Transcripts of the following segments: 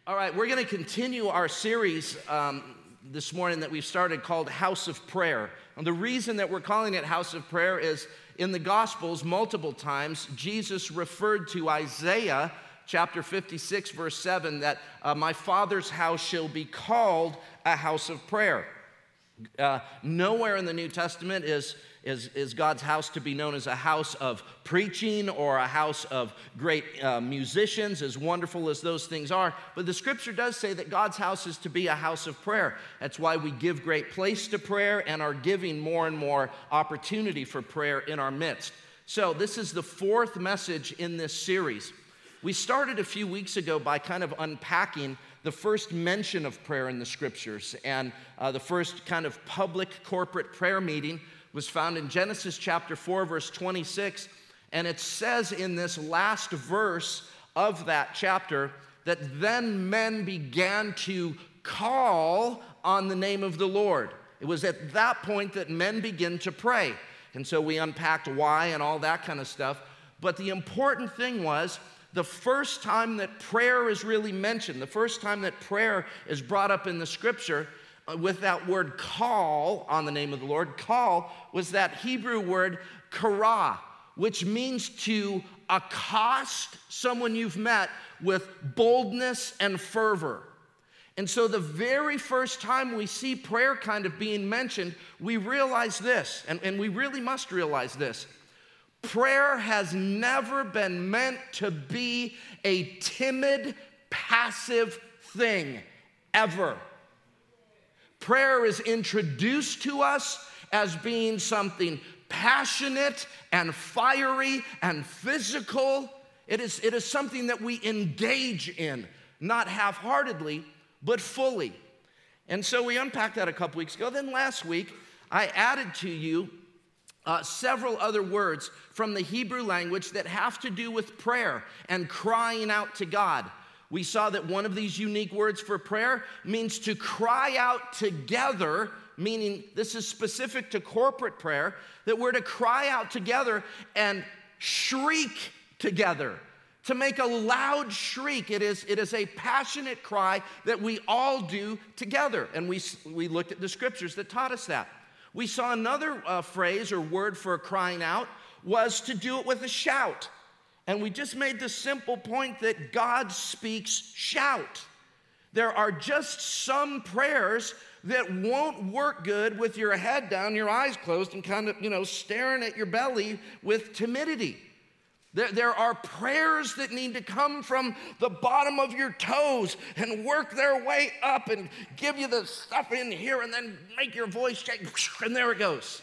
All right, we're going to continue our series this morning that we've started called House of Prayer. And the reason that we're calling it House of Prayer is in the Gospels, multiple times, Jesus referred to Isaiah chapter 56, verse 7, that my Father's house shall be called a house of prayer. Nowhere in the New Testament is God's house to be known as a house of preaching or a house of great musicians, as wonderful as those things are. But the scripture does say that God's house is to be a house of prayer. That's why we give great place to prayer and are giving more and more opportunity for prayer in our midst. So this is the fourth message in this series. We started a few weeks ago by kind of unpacking the first mention of prayer in the scriptures. And the first kind of public corporate prayer meeting was found in Genesis chapter 4, verse 26. And it says in this last verse of that chapter that then men began to call on the name of the Lord. It was at that point that men began to pray. And so we unpacked why and all that kind of stuff. But the important thing was, the first time that prayer is really mentioned, the first time that prayer is brought up in the scripture with that word call on the name of the Lord, call was that Hebrew word kara, which means to accost someone you've met with boldness and fervor. And so the very first time we see prayer kind of being mentioned, we realize this, and we really must realize this. Prayer has never been meant to be a timid, passive thing, ever. Prayer is introduced to us as being something passionate and fiery and physical. It is something that we engage in, not half-heartedly, but fully. And so we unpacked that a couple weeks ago. Then last week, I added to you several other words from the Hebrew language that have to do with prayer and crying out to God. We saw that one of these unique words for prayer means to cry out together, meaning this is specific to corporate prayer, that we're to cry out together and shriek together, to make a loud shriek. It is a passionate cry that we all do together. And we looked at the scriptures that taught us that. We saw another phrase or word for crying out was to do it with a shout. And we just made the simple point that God speaks shout. There are just some prayers that won't work good with your head down, your eyes closed, and kind of, staring at your belly with timidity. There are prayers that need to come from the bottom of your toes and work their way up and give you the stuff in here and then make your voice shake, and there it goes.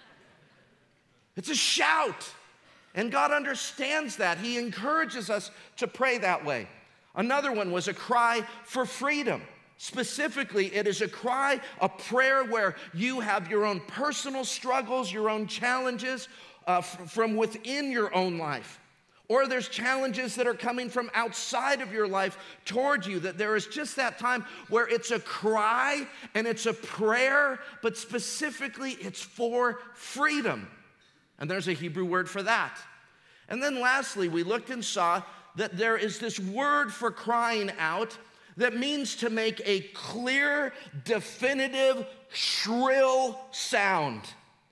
It's a shout, and God understands that. He encourages us to pray that way. Another one was a cry for freedom. Specifically, it is a cry, a prayer where you have your own personal struggles, your own challenges from within your own life. Or there's challenges that are coming from outside of your life toward you, that there is just that time where it's a cry and it's a prayer, but specifically it's for freedom. And there's a Hebrew word for that. And then lastly, we looked and saw that there is this word for crying out that means to make a clear, definitive, shrill sound.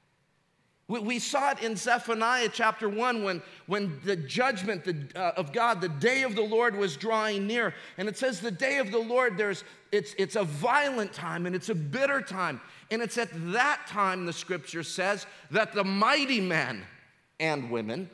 We saw it in Zephaniah chapter 1 when the judgment of God, the day of the Lord was drawing near. And it says the day of the Lord, it's a violent time and it's a bitter time. And it's at that time, the scripture says, that the mighty men and women,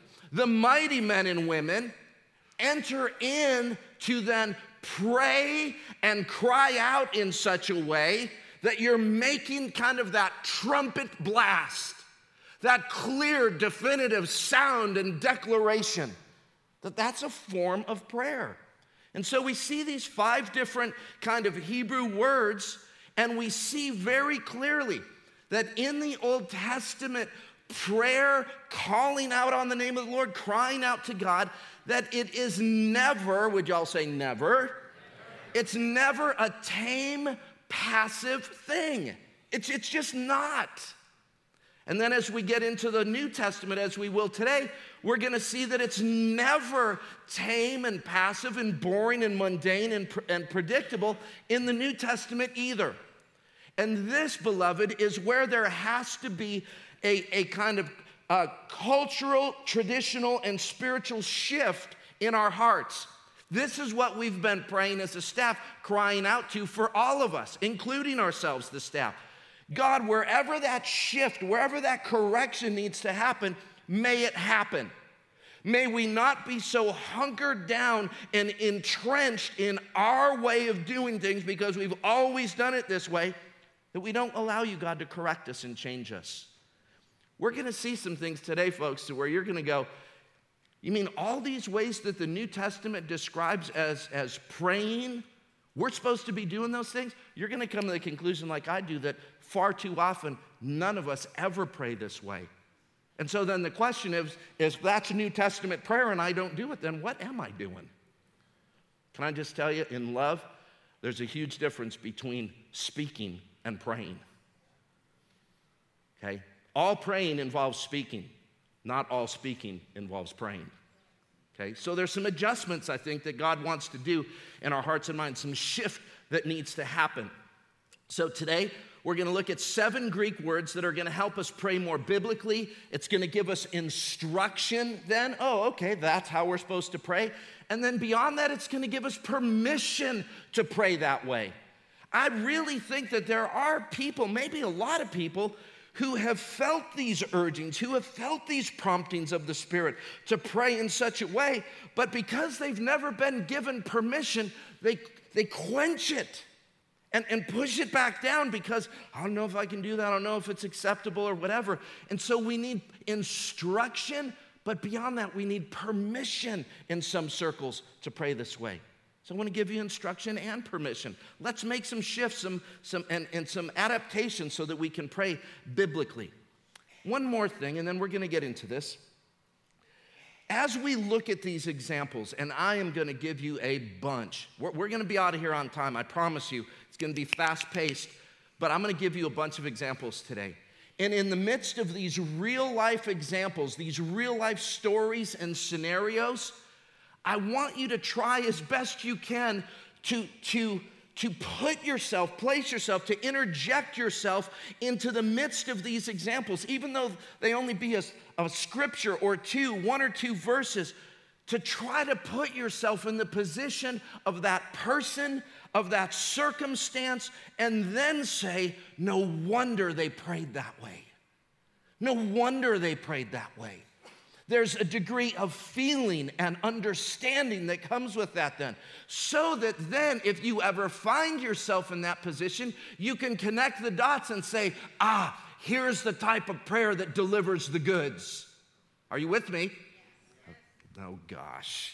enter in to then pray and cry out in such a way that you're making kind of that trumpet blast. That clear, definitive sound and declaration, that's a form of prayer. And so we see these 5 different kind of Hebrew words, and we see very clearly that in the Old Testament, prayer, calling out on the name of the Lord, crying out to God, that it is never, would y'all say never? It's never a tame, passive thing. It's just not. And then as we get into the New Testament, as we will today, we're going to see that it's never tame and passive and boring and mundane and predictable in the New Testament either. And this, beloved, is where there has to be a kind of cultural, traditional, and spiritual shift in our hearts. This is what we've been praying as a staff, crying out to for all of us, including ourselves, the staff. God, wherever that shift, wherever that correction needs to happen, may it happen. May we not be so hunkered down and entrenched in our way of doing things because we've always done it this way, that we don't allow you, God, to correct us and change us. We're going to see some things today, folks, to where you're going to go, you mean all these ways that the New Testament describes as praying, we're supposed to be doing those things? You're going to come to the conclusion, like I do, that far too often none of us ever pray this way. And so then the question is, if that's a New Testament prayer and I don't do it, then what am I doing? Can I just tell you, in love, there's a huge difference between speaking and praying. Okay? All praying involves speaking. Not all speaking involves praying. Okay? So there's some adjustments, I think, that God wants to do in our hearts and minds, some shift that needs to happen. So today, we're going to look at 7 Greek words that are going to help us pray more biblically. It's going to give us instruction then. Oh, okay, that's how we're supposed to pray. And then beyond that, it's going to give us permission to pray that way. I really think that there are people, maybe a lot of people, who have felt these urgings, who have felt these promptings of the Spirit to pray in such a way, but because they've never been given permission, they quench it. And push it back down because I don't know if I can do that. I don't know if it's acceptable or whatever. And so we need instruction, but beyond that, we need permission in some circles to pray this way. So I want to give you instruction and permission. Let's make some shifts and some adaptations so that we can pray biblically. One more thing, and then we're going to get into this. As we look at these examples, and I am going to give you a bunch. We're going to be out of here on time, I promise you. It's going to be fast-paced, but I'm going to give you a bunch of examples today. And in the midst of these real-life examples, these real-life stories and scenarios, I want you to try as best you can to put yourself, place yourself, to interject yourself into the midst of these examples, even though they only be a scripture or two, 1 or 2 verses, to try to put yourself in the position of that person, of that circumstance, and then say, no wonder they prayed that way. No wonder they prayed that way. There's a degree of feeling and understanding that comes with that then. So that then, if you ever find yourself in that position, you can connect the dots and say, here's the type of prayer that delivers the goods. Are you with me? Oh, gosh.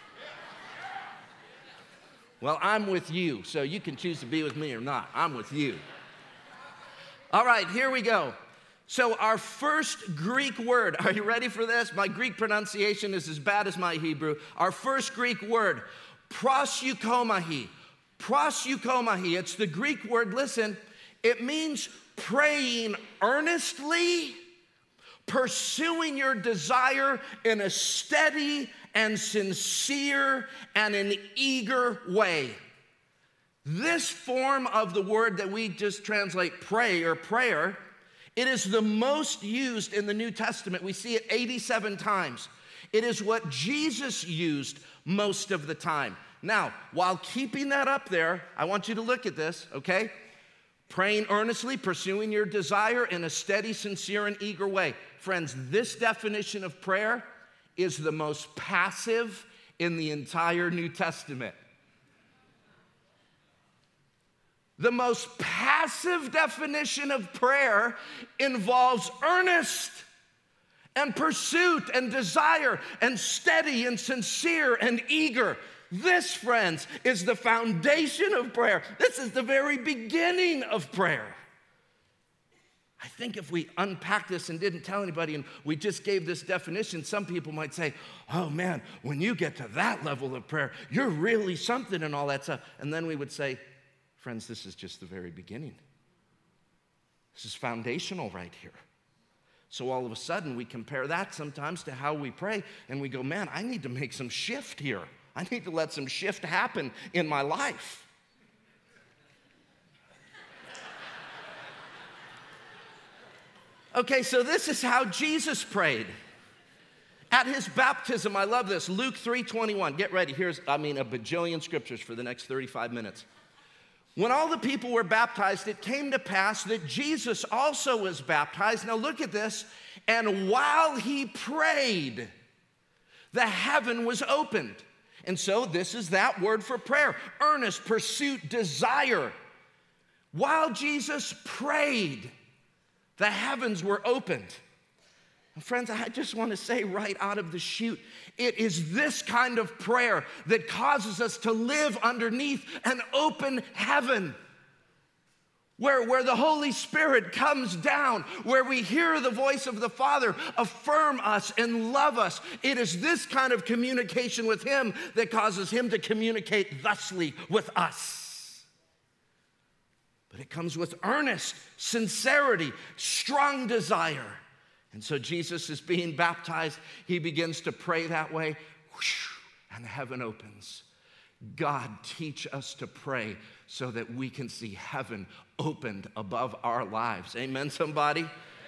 Well, I'm with you, so you can choose to be with me or not. I'm with you. All right, here we go. So our first Greek word, are you ready for this? My Greek pronunciation is as bad as my Hebrew. Our first Greek word, proseuchomai. Proseuchomai, it's the Greek word, listen, it means praying earnestly, pursuing your desire in a steady and sincere and an eager way. This form of the word that we just translate pray or prayer, it is the most used in the New Testament. We see it 87 times. It is what Jesus used most of the time. Now, while keeping that up there, I want you to look at this, okay? Praying earnestly, pursuing your desire in a steady, sincere, and eager way. Friends, this definition of prayer is the most passive in the entire New Testament. The most passive definition of prayer involves earnest and pursuit and desire and steady and sincere and eager. This, friends, is the foundation of prayer. This is the very beginning of prayer. I think if we unpacked this and didn't tell anybody and we just gave this definition, some people might say, oh man, when you get to that level of prayer, you're really something and all that stuff. And then we would say, friends, this is just the very beginning. This is foundational right here. So all of a sudden, we compare that sometimes to how we pray, and we go, man, I need to make some shift here. I need to let some shift happen in my life. Okay, so this is how Jesus prayed. At his baptism, I love this, Luke 3:21. Get ready, here's, a bajillion scriptures for the next 35 minutes. When all the people were baptized, it came to pass that Jesus also was baptized. Now look at this. And while he prayed, the heaven was opened. And so this is that word for prayer. Earnest, pursuit, desire. While Jesus prayed, the heavens were opened. Friends, I just want to say right out of the chute, it is this kind of prayer that causes us to live underneath an open heaven, where the Holy Spirit comes down, where we hear the voice of the Father affirm us and love us. It is this kind of communication with him that causes him to communicate thusly with us. But it comes with earnest, sincerity, strong desire. And so Jesus is being baptized. He begins to pray that way, and heaven opens. God, teach us to pray so that we can see heaven opened above our lives. Amen, somebody?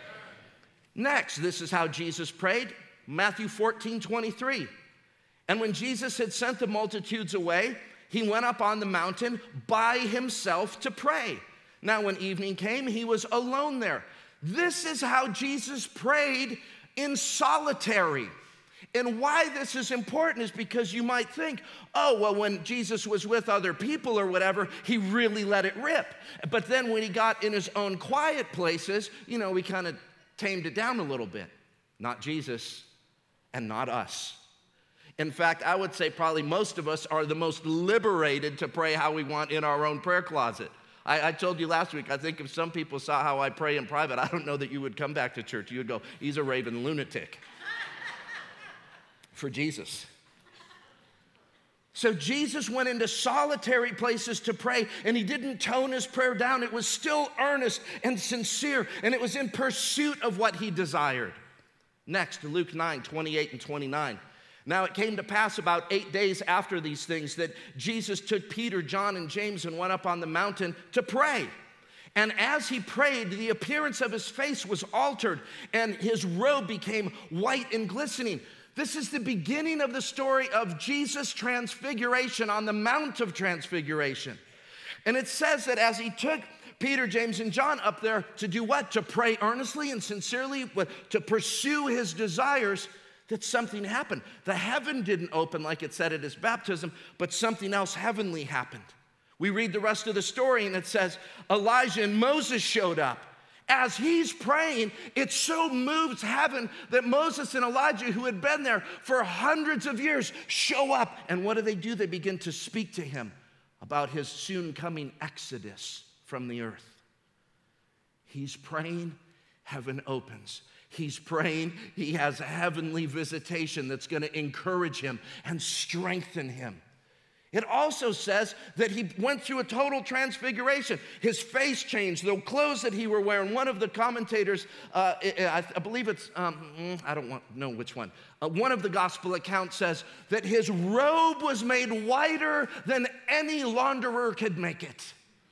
Next, this is how Jesus prayed. Matthew 14:23. And when Jesus had sent the multitudes away, he went up on the mountain by himself to pray. Now, when evening came, he was alone there. This is how Jesus prayed in solitary. And why this is important is because you might think, oh, well, when Jesus was with other people or whatever, he really let it rip. But then when he got in his own quiet places, he kind of tamed it down a little bit. Not Jesus and not us. In fact, I would say probably most of us are the most liberated to pray how we want in our own prayer closet. I told you last week, I think if some people saw how I pray in private, I don't know that you would come back to church. You would go, he's a raving lunatic. For Jesus. So Jesus went into solitary places to pray, and he didn't tone his prayer down. It was still earnest and sincere, and it was in pursuit of what he desired. Next, Luke 9:28 and 29. Now it came to pass about 8 days after these things that Jesus took Peter, John, and James and went up on the mountain to pray. And as he prayed, the appearance of his face was altered, and his robe became white and glistening. This is the beginning of the story of Jesus' transfiguration on the Mount of Transfiguration. And it says that as he took Peter, James, and John up there to do what? To pray earnestly and sincerely, to pursue his desires, that something happened. The heaven didn't open like it said at his baptism, but something else heavenly happened. We read the rest of the story and it says Elijah and Moses showed up. As he's praying, it so moves heaven that Moses and Elijah, who had been there for hundreds of years, show up. And what do? They begin to speak to him about his soon coming exodus from the earth. He's praying, heaven opens. He's praying, he has a heavenly visitation that's going to encourage him and strengthen him. It also says that he went through a total transfiguration. His face changed, the clothes that he were wearing. One of the commentators, I believe it's, I don't know which one. One of the gospel accounts says that his robe was made whiter than any launderer could make it.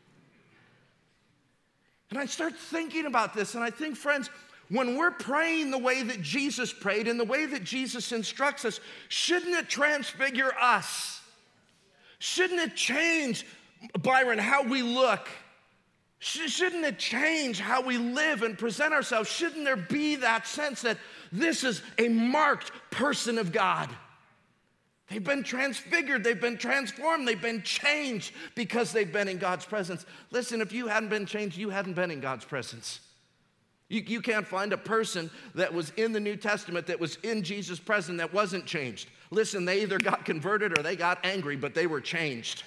And I start thinking about this, and I think, friends, when we're praying the way that Jesus prayed and the way that Jesus instructs us, shouldn't it transfigure us? Shouldn't it change, Byron, how we look? Shouldn't it change how we live and present ourselves? Shouldn't there be that sense that this is a marked person of God? They've been transfigured, they've been transformed, they've been changed because they've been in God's presence. Listen, if you hadn't been changed, you hadn't been in God's presence. You can't find a person that was in the New Testament that was in Jesus' presence that wasn't changed. Listen, they either got converted or they got angry, but they were changed.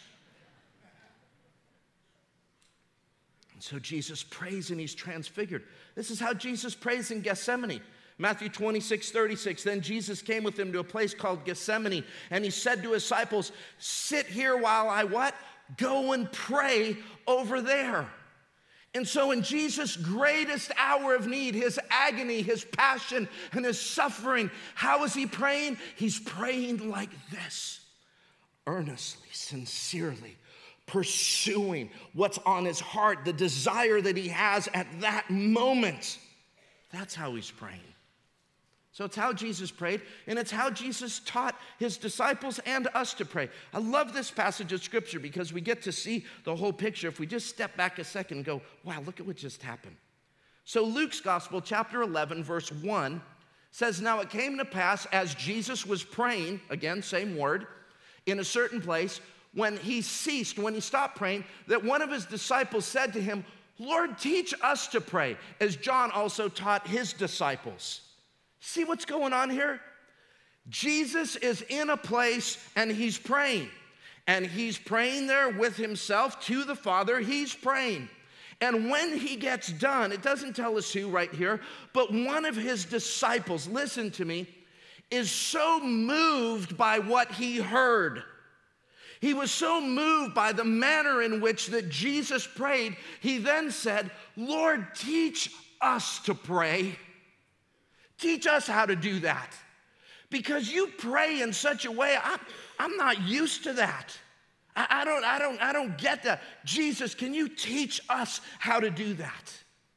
And so Jesus prays and he's transfigured. This is how Jesus prays in Gethsemane. Matthew 26:36, then Jesus came with them to a place called Gethsemane, and he said to his disciples, sit here while I what? Go and pray over there. And so in Jesus' greatest hour of need, his agony, his passion, and his suffering, how is he praying? He's praying like this, earnestly, sincerely, pursuing what's on his heart, the desire that he has at that moment. That's how he's praying. So it's how Jesus prayed, and it's how Jesus taught his disciples and us to pray. I love this passage of scripture because we get to see the whole picture. If we just step back a second and go, wow, look at what just happened. So Luke's gospel, chapter 11, verse 1, says, now it came to pass as Jesus was praying, again, same word, in a certain place, when he ceased, when he stopped praying, that one of his disciples said to him, Lord, teach us to pray, as John also taught his disciples. See what's going on here? Jesus is in a place and he's praying. And he's praying there with himself to the Father. He's praying. And when he gets done, it doesn't tell us who right here, but one of his disciples, listen to me, is so moved by what he heard. He was so moved by the manner in which that Jesus prayed, he then said, Lord, teach us to pray. Teach us how to do that. Because you pray in such a way, I'm not used to that. I don't get that. Jesus, can you teach us how to do that?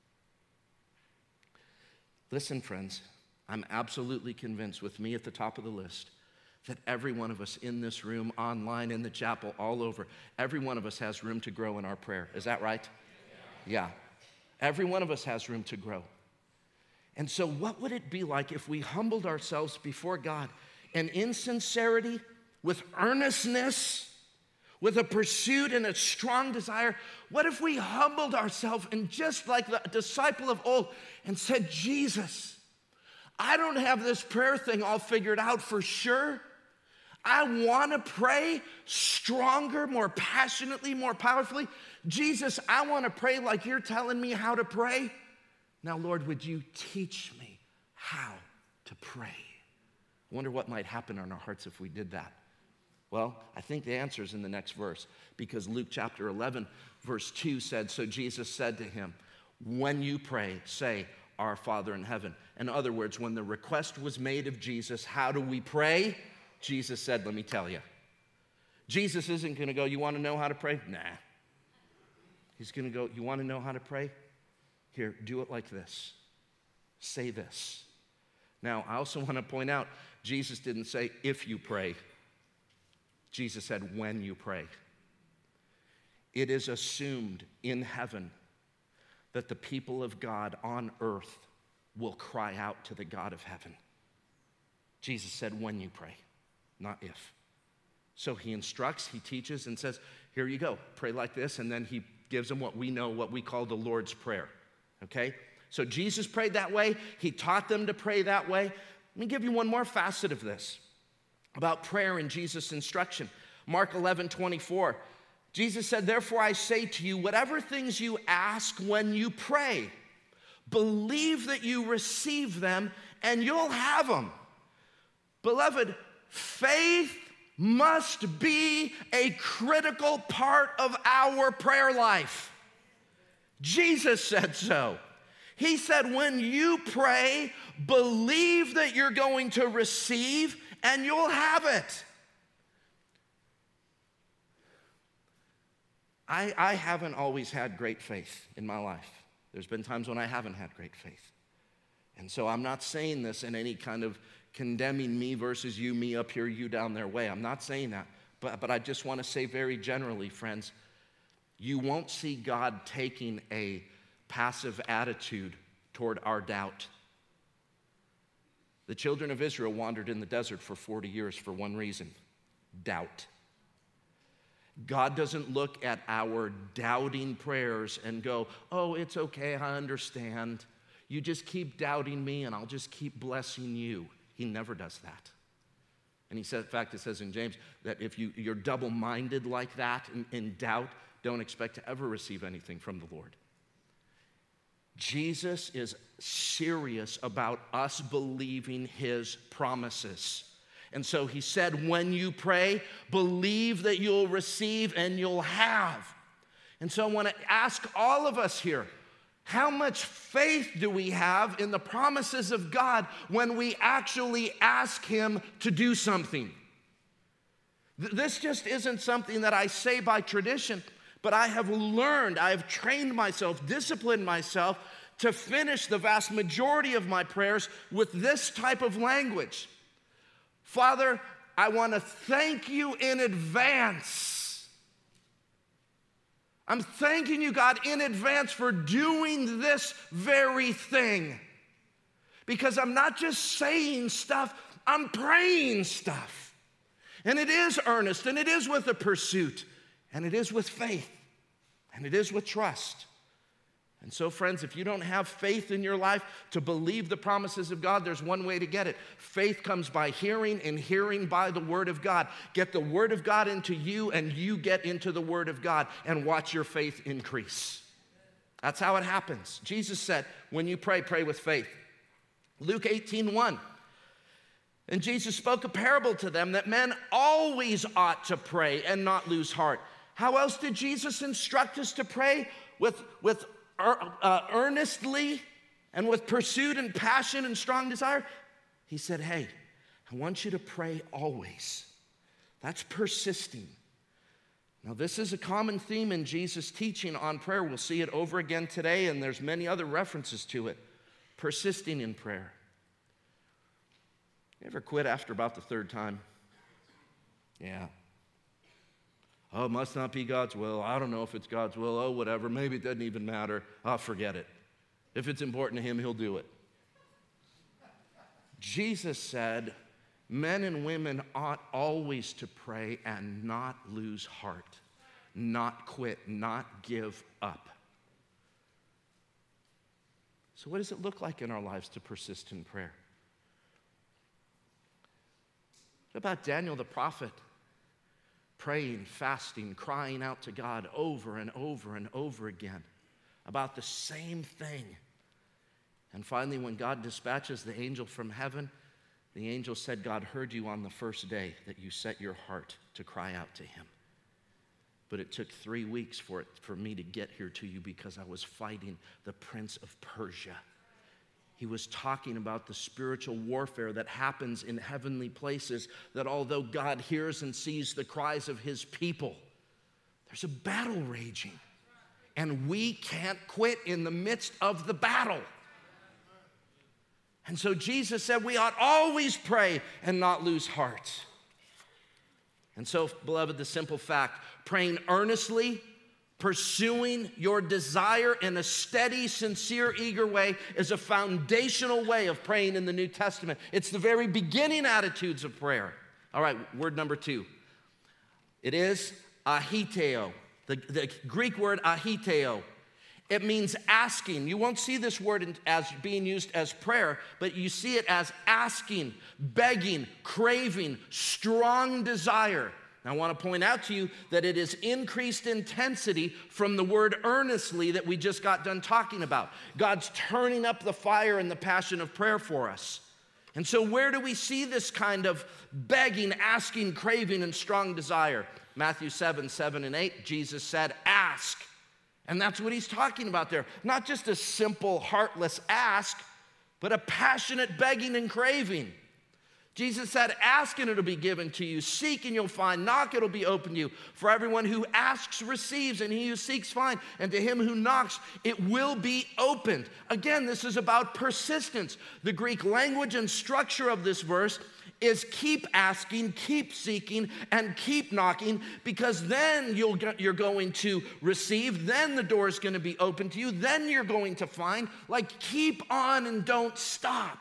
Listen, friends, I'm absolutely convinced, with me at the top of the list, that every one of us in this room, online, in the chapel, all over, every one of us has room to grow in our prayer. Is that right? Yeah. Every one of us has room to grow. And so what would it be like if we humbled ourselves before God and in sincerity, with earnestness, with a pursuit and a strong desire, what if we humbled ourselves and just like the disciple of old and said, Jesus, I don't have this prayer thing all figured out for sure. I want to pray stronger, more passionately, more powerfully. Jesus, I want to pray like you're telling me how to pray. Now, Lord, would you teach me how to pray? I wonder what might happen in our hearts if we did that. Well, I think the answer is in the next verse, because Luke chapter 11, verse 2 said, so Jesus said to him, when you pray, say, our Father in heaven. In other words, when the request was made of Jesus, how do we pray? Jesus said, let me tell you. Jesus isn't going to go, you want to know how to pray? Nah. He's going to go, you want to know how to pray? Here, do it like this. Say this. Now, I also want to point out, Jesus didn't say, if you pray. Jesus said, when you pray. It is assumed in heaven that the people of God on earth will cry out to the God of heaven. Jesus said, when you pray, not if. So he instructs, he teaches, and says, here you go, pray like this, and then he gives them what we know, what we call the Lord's Prayer. Okay? So Jesus prayed that way. He taught them to pray that way. Let me give you one more facet of this about prayer and Jesus' instruction. Mark 11:24. Jesus said, therefore I say to you, whatever things you ask when you pray, believe that you receive them and you'll have them. Beloved, faith must be a critical part of our prayer life. Jesus said so. He said, when you pray, believe that you're going to receive and you'll have it. I haven't always had great faith in my life. There's been times when I haven't had great faith. And so I'm not saying this in any kind of condemning me versus you, me up here, you down there way. I'm not saying that. But I just want to say very generally, friends, you won't see God taking a passive attitude toward our doubt. The children of Israel wandered in the desert for 40 years for one reason: doubt. God doesn't look at our doubting prayers and go, oh, it's okay, I understand. You just keep doubting me and I'll just keep blessing you. He never does that. And he said, in fact, it says in James that if you're double-minded like that in doubt, don't expect to ever receive anything from the Lord. Jesus is serious about us believing his promises. And so he said, when you pray, believe that you'll receive and you'll have. And so I want to ask all of us here, how much faith do we have in the promises of God when we actually ask Him to do something? This just isn't something that I say by tradition, but I have learned, I have trained myself, disciplined myself to finish the vast majority of my prayers with this type of language. Father, I want to thank you in advance. I'm thanking you, God, in advance for doing this very thing. Because I'm not just saying stuff, I'm praying stuff. And it is earnest, and it is with a pursuit, and it is with faith, and it is with trust. And so, friends, if you don't have faith in your life to believe the promises of God, there's one way to get it. Faith comes by hearing, and hearing by the Word of God. Get the Word of God into you, and you get into the Word of God, and watch your faith increase. That's how it happens. Jesus said, when you pray, pray with faith. Luke 18:1. And Jesus spoke a parable to them that men always ought to pray and not lose heart. How else did Jesus instruct us to pray? With earnestly and with pursuit and passion and strong desire? He said, hey, I want you to pray always. That's persisting. Now, this is a common theme in Jesus' teaching on prayer. We'll see it over again today, and there's many other references to it. Persisting in prayer. You ever quit after about the third time? Yeah. Oh, it must not be God's will. I don't know if it's God's will. Oh, whatever. Maybe it doesn't even matter. I'll forget it. If it's important to Him, He'll do it. Jesus said, men and women ought always to pray and not lose heart, not quit, not give up. So what does it look like in our lives to persist in prayer? What about Daniel the prophet? Praying, fasting, crying out to God over and over and over again about the same thing. And finally, when God dispatches the angel from heaven, the angel said, God heard you on the first day that you set your heart to cry out to Him. But it took 3 weeks for me to get here to you because I was fighting the prince of Persia. He was talking about the spiritual warfare that happens in heavenly places, that although God hears and sees the cries of His people, there's a battle raging. And we can't quit in the midst of the battle. And so Jesus said we ought always pray and not lose heart. And so, beloved, the simple fact, praying earnestly, pursuing your desire in a steady, sincere, eager way is a foundational way of praying in the New Testament. It's the very beginning attitudes of prayer. All right, word number 2. It is ahiteo, the Greek word ahiteo. It means asking. You won't see this word as being used as prayer, but you see it as asking, begging, craving, strong desire. Now, I want to point out to you that it is increased intensity from the word earnestly that we just got done talking about. God's turning up the fire and the passion of prayer for us. And so where do we see this kind of begging, asking, craving, and strong desire? Matthew 7 and 8, Jesus said, ask. And that's what He's talking about there. Not just a simple, heartless ask, but a passionate begging and craving. Jesus said, ask and it'll be given to you. Seek and you'll find. Knock, it'll be open to you. For everyone who asks receives, and he who seeks finds. And to him who knocks, it will be opened. Again, this is about persistence. The Greek language and structure of this verse is keep asking, keep seeking, and keep knocking, because then you're going to receive, then the door is going to be open to you, then you're going to find. Like, keep on and don't stop.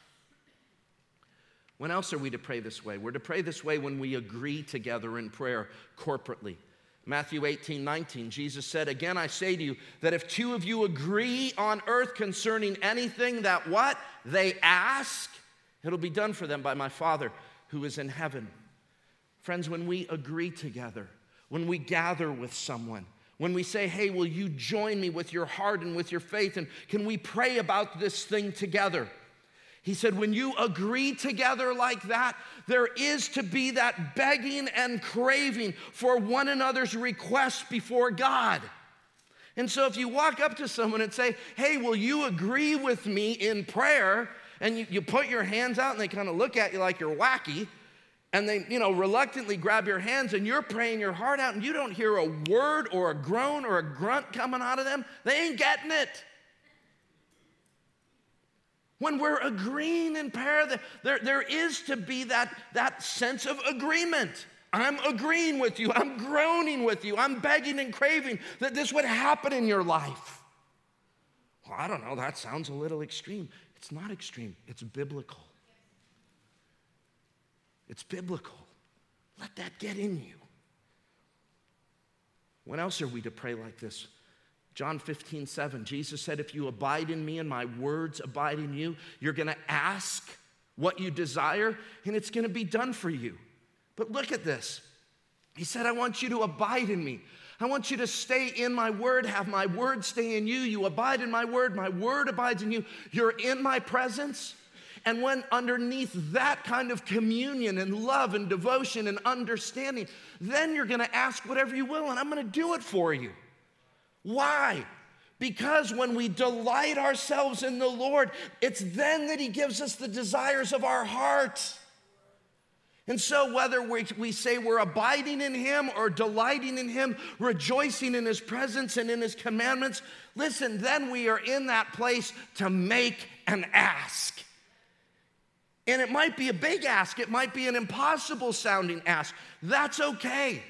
When else are we to pray this way? We're to pray this way when we agree together in prayer corporately. Matthew 18:19, Jesus said, again, I say to you that if 2 of you agree on earth concerning anything that what? They ask, it'll be done for them by my Father who is in heaven. Friends, when we agree together, when we gather with someone, when we say, hey, will you join me with your heart and with your faith, and can we pray about this thing together? He said, when you agree together like that, there is to be that begging and craving for one another's requests before God. And so if you walk up to someone and say, hey, will you agree with me in prayer? And you put your hands out and they kind of look at you like you're wacky. And they, reluctantly grab your hands and you're praying your heart out and you don't hear a word or a groan or a grunt coming out of them. They ain't getting it. When we're agreeing in prayer, there is to be that sense of agreement. I'm agreeing with you. I'm groaning with you. I'm begging and craving that this would happen in your life. Well, I don't know. That sounds a little extreme. It's not extreme. It's biblical. It's biblical. Let that get in you. When else are we to pray like this? John 15:7, Jesus said, if you abide in me and my words abide in you, you're going to ask what you desire and it's going to be done for you. But look at this. He said, I want you to abide in me. I want you to stay in my word, have my word stay in you. You abide in my word abides in you. You're in my presence. And when underneath that kind of communion and love and devotion and understanding, then you're going to ask whatever you will, and I'm going to do it for you. Why? Because when we delight ourselves in the Lord, it's then that he gives us the desires of our heart. And so whether we say we're abiding in him or delighting in him, rejoicing in his presence and in his commandments, listen, then we are in that place to make an ask. And it might be a big ask. It might be an impossible sounding ask. That's okay.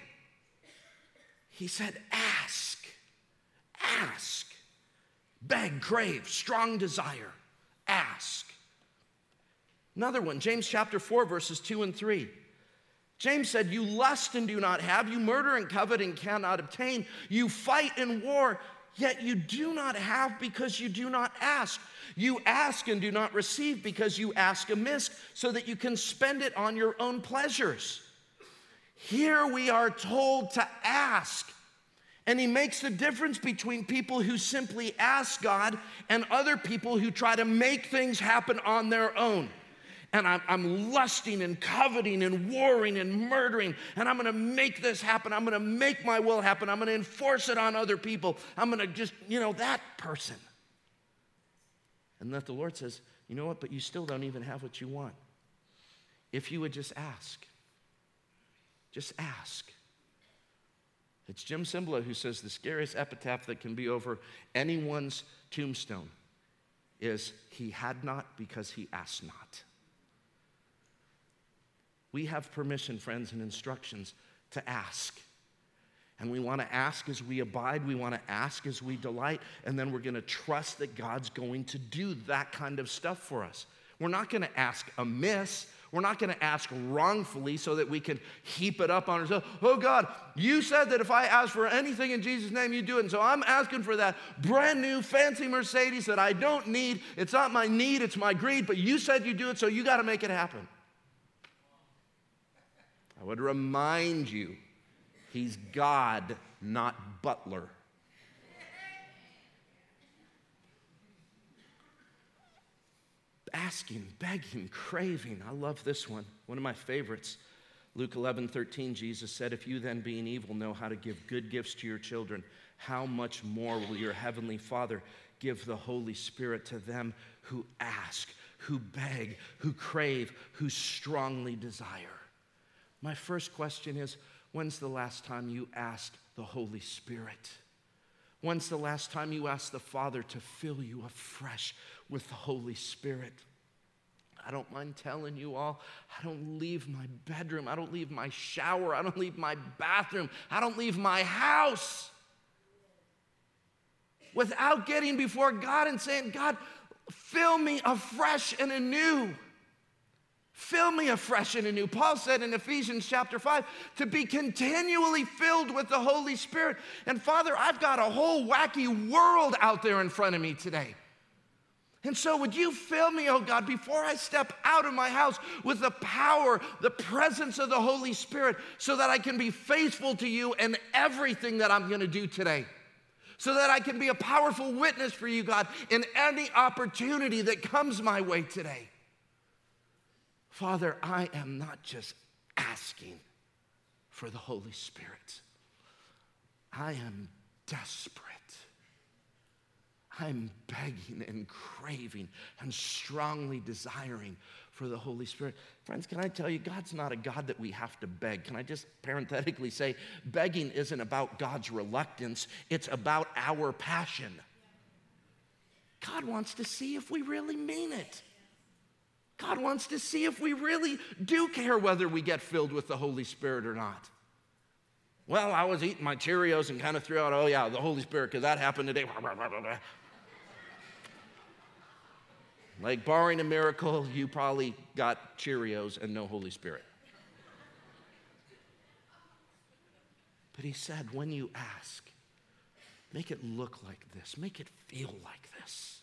He said, ask, ask, beg, crave, strong desire, ask. Another one, James chapter 4, verses 2 and 3. James said, you lust and do not have, you murder and covet and cannot obtain, you fight in war, yet you do not have because you do not ask. You ask and do not receive because you ask amiss, so that you can spend it on your own pleasures. Here we are told to ask. And he makes the difference between people who simply ask God and other people who try to make things happen on their own. And I'm lusting and coveting and warring and murdering, and I'm going to make this happen. I'm going to make my will happen. I'm going to enforce it on other people. I'm going to just, that person. And that the Lord says, you know what, but you still don't even have what you want. If you would just ask. Just ask. It's Jim Cymbala who says the scariest epitaph that can be over anyone's tombstone is, he had not because he asked not. We have permission, friends, and instructions to ask. And we want to ask as we abide. We want to ask as we delight. And then we're going to trust that God's going to do that kind of stuff for us. We're not going to ask amiss. We're not going to ask wrongfully so that we can heap it up on ourselves. Oh, God, you said that if I ask for anything in Jesus' name, you do it. And so I'm asking for that brand new fancy Mercedes that I don't need. It's not my need, it's my greed. But you said you do it, so you got to make it happen. I would remind you, he's God, not butler. Asking, begging, craving. I love this one. One of my favorites. Luke 11:13, Jesus said, if you then being evil know how to give good gifts to your children, how much more will your heavenly Father give the Holy Spirit to them who ask, who beg, who crave, who strongly desire? My first question is, when's the last time you asked the Holy Spirit? When's the last time you asked the Father to fill you afresh with the Holy Spirit? I don't mind telling you all, I don't leave my bedroom, I don't leave my shower, I don't leave my bathroom, I don't leave my house without getting before God and saying, God, fill me afresh and anew. Fill me afresh and anew. Paul said in Ephesians chapter 5, to be continually filled with the Holy Spirit. And Father, I've got a whole wacky world out there in front of me today. And so would you fill me, oh God, before I step out of my house with the power, the presence of the Holy Spirit, so that I can be faithful to you in everything that I'm going to do today. So that I can be a powerful witness for you, God, in any opportunity that comes my way today. Father, I am not just asking for the Holy Spirit. I am desperate. I'm begging and craving and strongly desiring for the Holy Spirit. Friends, can I tell you, God's not a God that we have to beg. Can I just parenthetically say, begging isn't about God's reluctance, it's about our passion. God wants to see if we really mean it. God wants to see if we really do care whether we get filled with the Holy Spirit or not. Well, I was eating my Cheerios and kind of threw out, oh yeah, the Holy Spirit, because that happened today. Like, barring a miracle, you probably got Cheerios and no Holy Spirit. But he said, when you ask, make it look like this. Make it feel like this.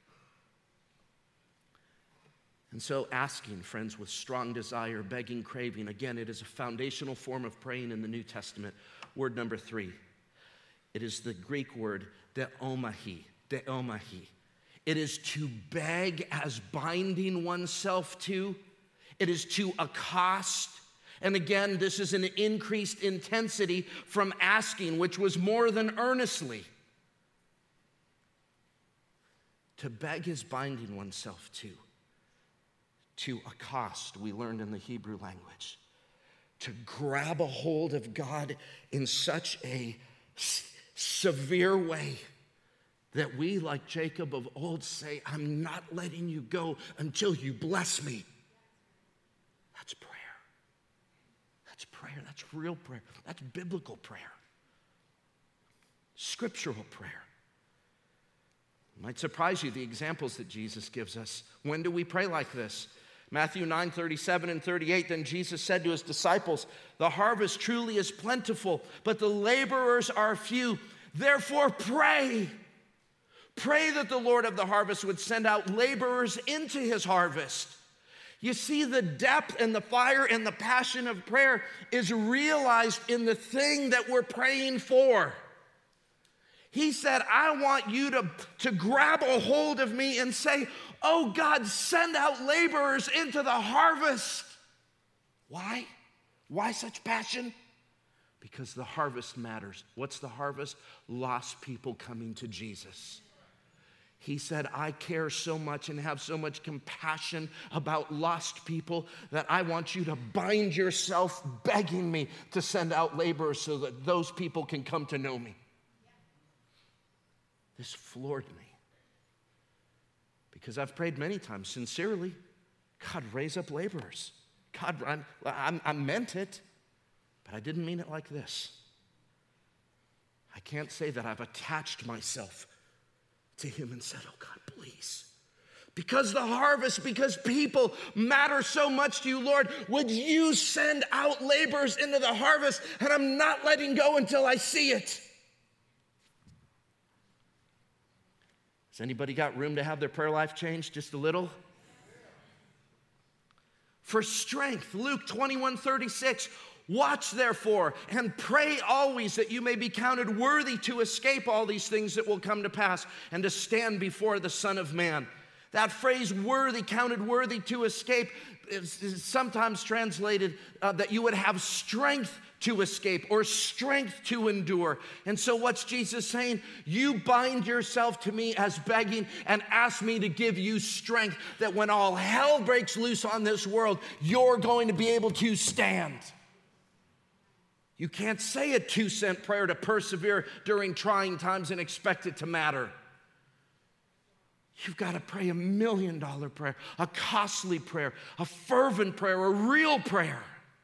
And so asking, friends, with strong desire, begging, craving, again, it is a foundational form of praying in the New Testament. Word number 3. It is the Greek word deomahi. Deomahi. It is to beg as binding oneself to. It is to accost. And again, this is an increased intensity from asking, which was more than earnestly. To beg is binding oneself to. To accost, we learned in the Hebrew language. To grab a hold of God in such a severe way that we, like Jacob of old, say, I'm not letting you go until you bless me. That's prayer. That's prayer. That's real prayer. That's biblical prayer. Scriptural prayer. It might surprise you the examples that Jesus gives us. When do we pray like this? Matthew 9:37 and 38, then Jesus said to his disciples, the harvest truly is plentiful, but the laborers are few. Therefore pray. Pray that the Lord of the harvest would send out laborers into his harvest. You see, the depth and the fire and the passion of prayer is realized in the thing that we're praying for. He said, I want you to grab a hold of me and say, oh God, send out laborers into the harvest. Why? Why such passion? Because the harvest matters. What's the harvest? Lost people coming to Jesus. He said, I care so much and have so much compassion about lost people that I want you to bind yourself begging me to send out laborers so that those people can come to know me. This floored me. Because I've prayed many times sincerely, God, raise up laborers. God, I meant it, but I didn't mean it like this. I can't say that I've attached myself to him and said, oh God, please. Because the harvest, because people matter so much to you, Lord, would you send out laborers into the harvest? And I'm not letting go until I see it. Has anybody got room to have their prayer life changed just a little? For strength, Luke 21:36, watch therefore and pray always that you may be counted worthy to escape all these things that will come to pass and to stand before the Son of Man. That phrase, worthy, counted worthy to escape, is sometimes translated that you would have strength to escape or strength to endure. And so what's Jesus saying? You bind yourself to me as begging and ask me to give you strength that when all hell breaks loose on this world, you're going to be able to stand. You can't say a 2-cent prayer to persevere during trying times and expect it to matter. You've got to pray $1 million prayer, a costly prayer, a fervent prayer, a real prayer.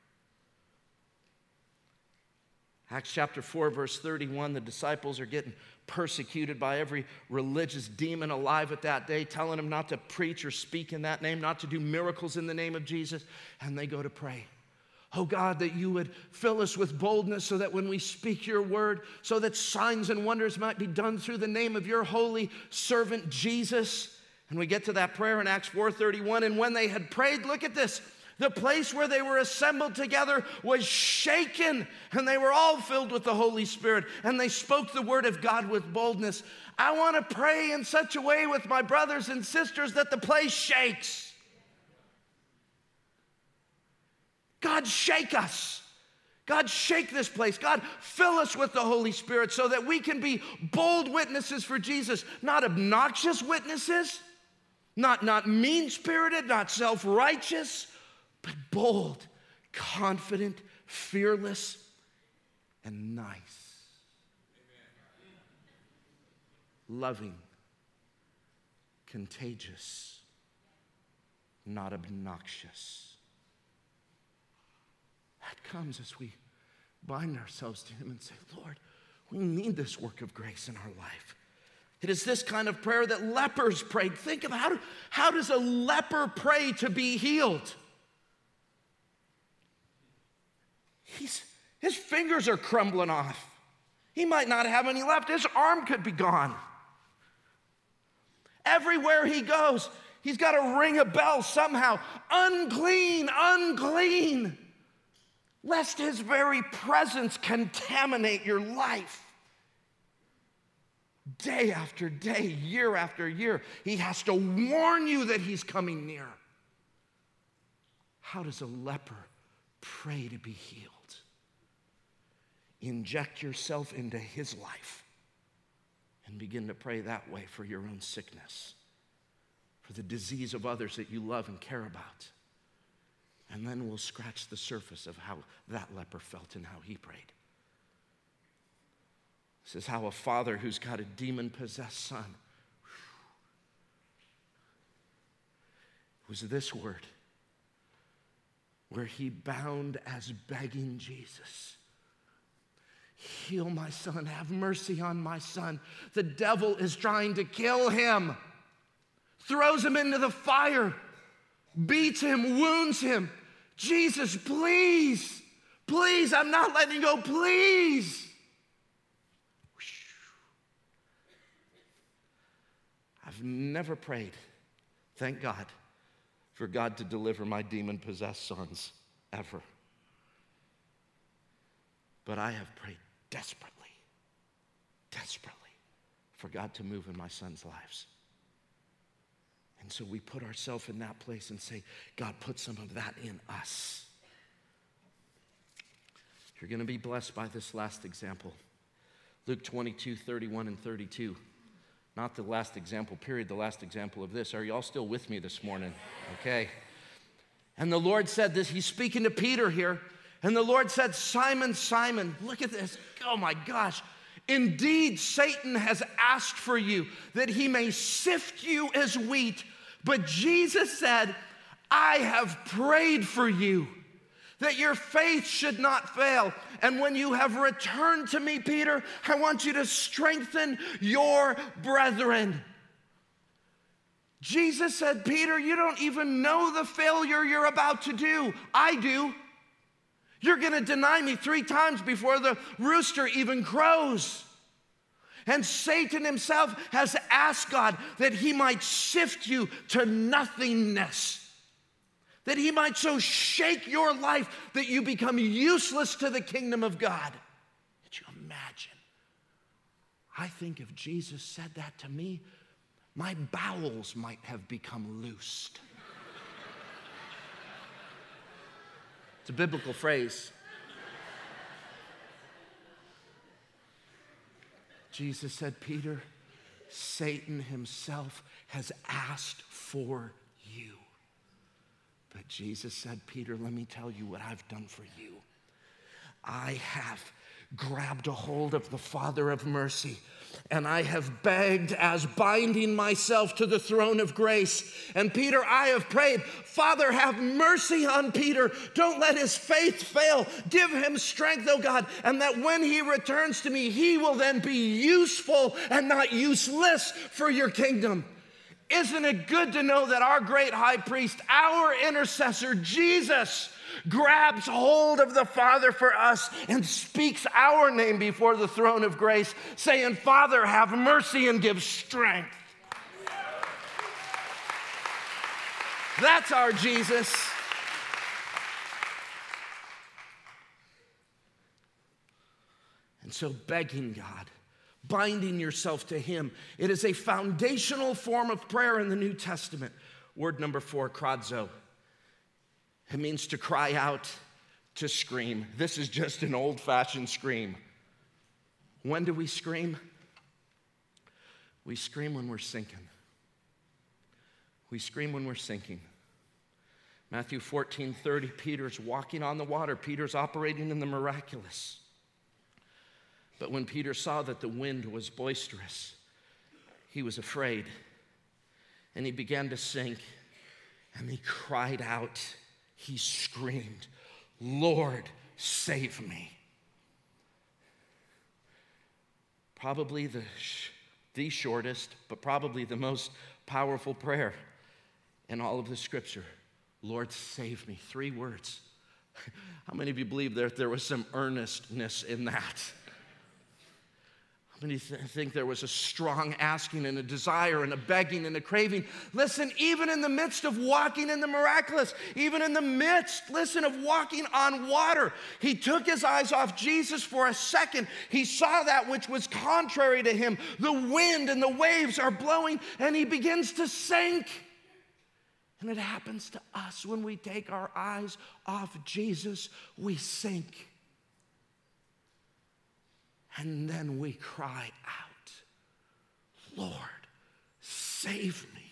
Acts chapter 4, verse 31, the disciples are getting persecuted by every religious demon alive at that day, telling them not to preach or speak in that name, not to do miracles in the name of Jesus, and they go to pray. Oh God, that you would fill us with boldness so that when we speak your word, so that signs and wonders might be done through the name of your holy servant Jesus. And we get to that prayer in Acts 4:31, and when they had prayed, look at this, the place where they were assembled together was shaken, and they were all filled with the Holy Spirit, and they spoke the word of God with boldness. I want to pray in such a way with my brothers and sisters that the place shakes. God, shake us. God, shake this place. God, fill us with the Holy Spirit so that we can be bold witnesses for Jesus, not obnoxious witnesses, not mean-spirited, not self-righteous, but bold, confident, fearless, and nice. Loving, contagious, not obnoxious. That comes as we bind ourselves to Him and say, Lord, we need this work of grace in our life. It is this kind of prayer that lepers prayed. Think of how does a leper pray to be healed? His fingers are crumbling off. He might not have any left. His arm could be gone. Everywhere he goes, he's got to ring a bell somehow. Unclean, unclean. Lest his very presence contaminate your life. Day after day, year after year, he has to warn you that he's coming near. How does a leper pray to be healed? Inject yourself into his life and begin to pray that way for your own sickness, for the disease of others that you love and care about. And then we'll scratch the surface of how that leper felt and how he prayed. This is how a father who's got a demon-possessed son, it was this word, where he bound as begging Jesus. Heal my son, have mercy on my son. The devil is trying to kill him, throws him into the fire, beats him, wounds him. Jesus, please, please, I'm not letting go, please. I've never prayed, thank God, for God to deliver my demon-possessed sons, ever. But I have prayed desperately for God to move in my sons' lives. And so we put ourselves in that place and say, God, put some of that in us. You're going to be blessed by this last example. Luke 22, 31 and 32. Not the last example, period, the last example of this. Are you all still with me this morning? Okay. And the Lord said this, he's speaking to Peter here, and the Lord said, Simon, Simon, look at this. Oh my gosh. Indeed, Satan has asked for you that he may sift you as wheat. But Jesus said, I have prayed for you that your faith should not fail. And when you have returned to me, Peter, I want you to strengthen your brethren. Jesus said, Peter, you don't even know the failure you're about to do. I do. You're going to deny me 3 times before the rooster even crows. And Satan himself has asked God that he might sift you to nothingness. That he might so shake your life that you become useless to the kingdom of God. Could you imagine? I think if Jesus said that to me, my bowels might have become loosed. It's a biblical phrase. Jesus said, Peter, Satan himself has asked for you. But Jesus said, Peter, let me tell you what I've done for you. I have grabbed a hold of the Father of mercy, and I have begged as binding myself to the throne of grace. And Peter, I have prayed, Father, have mercy on Peter. Don't let his faith fail. Give him strength, oh God, and that when he returns to me, he will then be useful and not useless for your kingdom. Isn't it good to know that our great high priest, our intercessor, Jesus, grabs hold of the Father for us and speaks our name before the throne of grace, saying, Father, have mercy and give strength. That's our Jesus. And so begging God, binding yourself to him, it is a foundational form of prayer in the New Testament. Word number 4, kradzo. It means to cry out, to scream. This is just an old-fashioned scream. When do we scream? We scream when we're sinking. We scream when we're sinking. Matthew 14:30, Peter's walking on the water. Peter's operating in the miraculous. But when Peter saw that the wind was boisterous, he was afraid, and he began to sink, and he cried out, he screamed, "Lord, save me." Probably the shortest, but probably the most powerful prayer in all of the scripture. Lord, save me. 3 words. How many of you believe there was some earnestness in that? How many think there was a strong asking and a desire and a begging and a craving? Listen, even in the midst of walking in the miraculous, even in the midst, listen, of walking on water, he took his eyes off Jesus for a second. He saw that which was contrary to him. The wind and the waves are blowing, and he begins to sink. And it happens to us when we take our eyes off Jesus, we sink. And then we cry out, Lord, save me.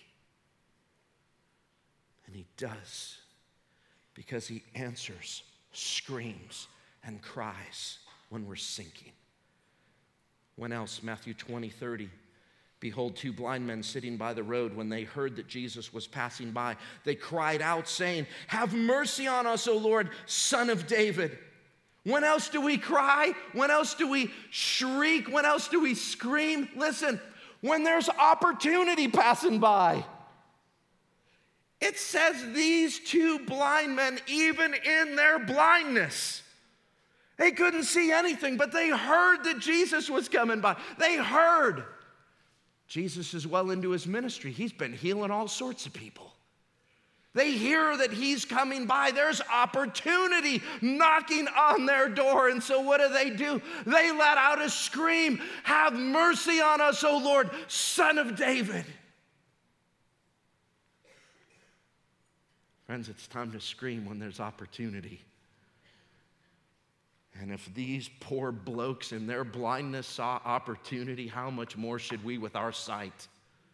And he does, because he answers, screams, and cries when we're sinking. When else? Matthew 20:30. Behold, 2 blind men sitting by the road. When they heard that Jesus was passing by, they cried out, saying, "Have mercy on us, O Lord, Son of David." When else do we cry? When else do we shriek? When else do we scream? Listen, when there's opportunity passing by. It says these 2 blind men, even in their blindness, they couldn't see anything, but they heard that Jesus was coming by. They heard. Jesus is well into his ministry. He's been healing all sorts of people. They hear that he's coming by. There's opportunity knocking on their door. And so what do? They let out a scream, "Have mercy on us, O Lord, Son of David." Friends, it's time to scream when there's opportunity. And if these poor blokes in their blindness saw opportunity, how much more should we with our sight?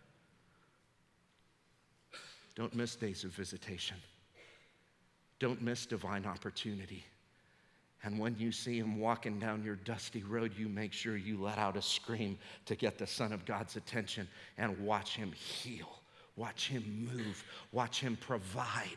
Don't miss days of visitation. Don't miss divine opportunity. And when you see him walking down your dusty road, you make sure you let out a scream to get the Son of God's attention and watch him heal, watch him move, watch him provide.